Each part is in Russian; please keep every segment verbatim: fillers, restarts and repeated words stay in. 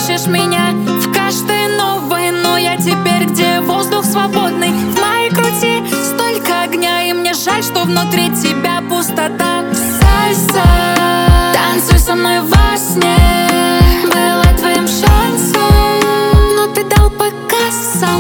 ищешь меня в каждой новой, но я теперь, где воздух свободный. В моей груди столько огня, и мне жаль, что внутри тебя пустота. Сальса, танцуй со мной во сне, была твоим шансом, но ты дал по кассам.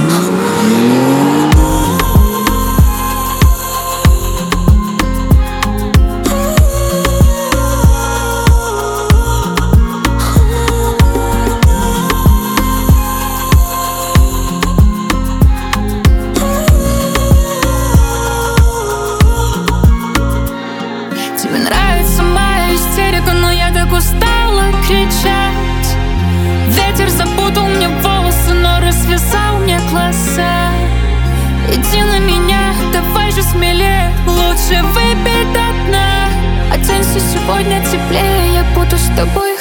Тебе нравится моя истерика, но я так устала кричать. Ветер запутал мне волосы, но развязал мне глаза. Иди на меня, давай же смелее, лучше выпей до дна. Оденься сегодня теплее, я буду с тобой